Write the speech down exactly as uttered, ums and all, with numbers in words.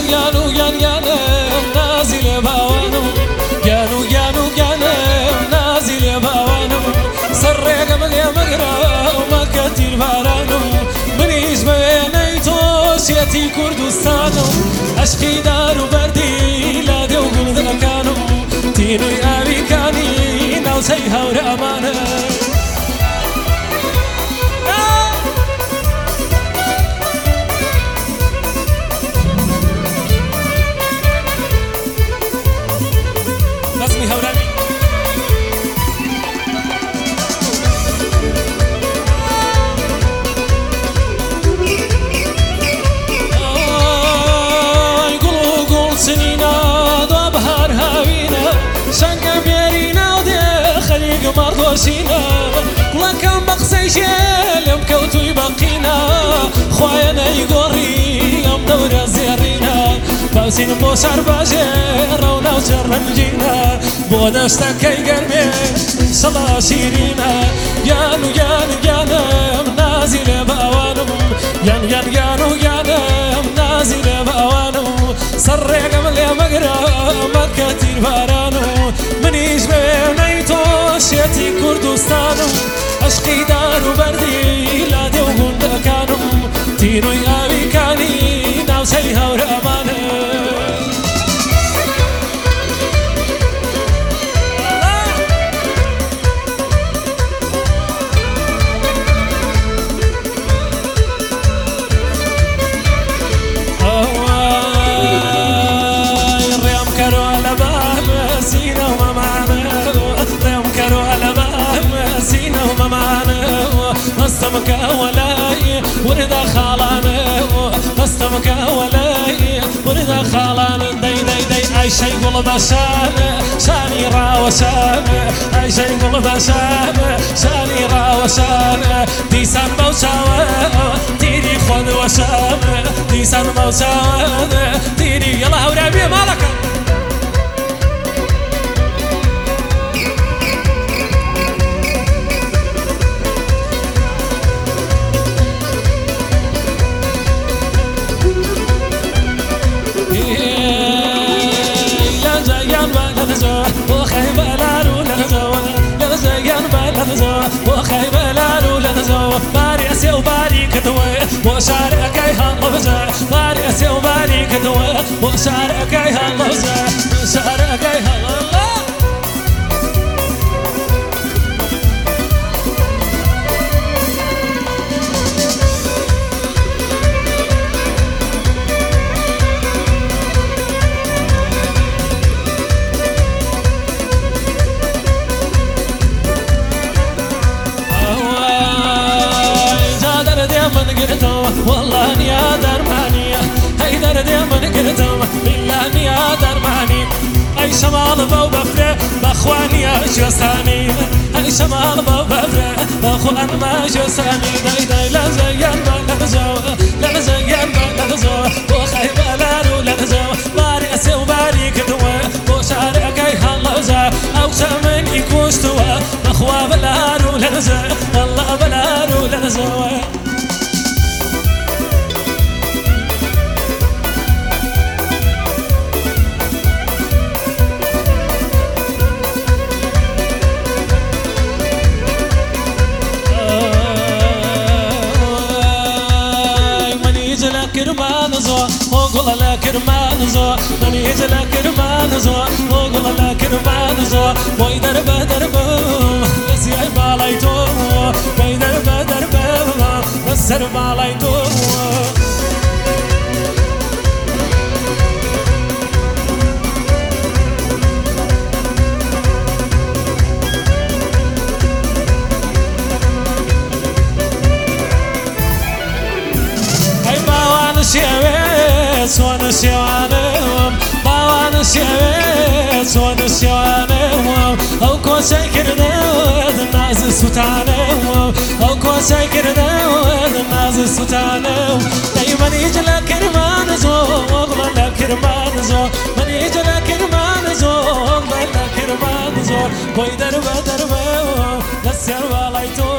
جانو جان جانم نازل باوانم جانو جانو جانم نازل باوانم سري قبل يا مقرا وما كتير بارانم منيش بينيتو سيتي كردستانم عشقي دارو بردي لا ديو قلد مكانم تينو يابي كاني ناوسي هور أمانة بسمي هوراني مردوسينا لكن بقسي شيلم كوتو يبقينا خواينا يقوري يوم دورة زيرينا باوسين بوسار بازير رونا وزرنجينا بودستكي قربي صلا سيرينا يانو يانو يانم نازل باوانم يان يان يانو يانم نازل باوانم صري قبل يا مقرا ما كتير بارانو منيش بينيتو سيتي كردستانم عشقي دارو بردي لا ديو قلد مكانم تينو يابي كاني ناوسي هور أمانة مستمك ولاي وردا خالانه مستمك ولاي وردا خالانه داي داي داي اي شيء قول بشان شاني راوشان اي شيء قول بشان شاني راوشان ديسان موساوى تيري خذ وشان ديسان موساوى تيري يلا هورابي مالك وخيب لالو لنزو باري أسي وباري كدوي وشارك أيها اللوزة باري أسي وباري كدوي وشارك أيها اللوزة شارك أيها الله والله اني يا درماني هاي دردي من قلتم بالله اني يا درماني اي شمال بو بفره باخواني يا جساني اي شمال بو بفره باخوان ما جساني داي داي لا زين ما لغزو لا زين ما لغزو وخيب لارو لغزو باري اسي وباري كدوه وشارك اي هاللوزه او شمن يكوستوه باخوا بلارو لغزو والله بلارو لغزو كرمان زو وقول لا كرمان زو من يجي لا كرمان زو وقول لا كرمان زو وي درب درب بس يا بالايتو وي درب درب بس يا بالايتو سيويس ونسيوانهم باوان سيويس ونسيوانهم او كو ساكر دود الناس ستانهم او كو ساكر دود الناس ستانهم دايما يجي لك كرمان زو وغلا لك كرمان زو من يجي لك كرمان زو وغلا لك كرمان زو كوي درب درب نسير والايتو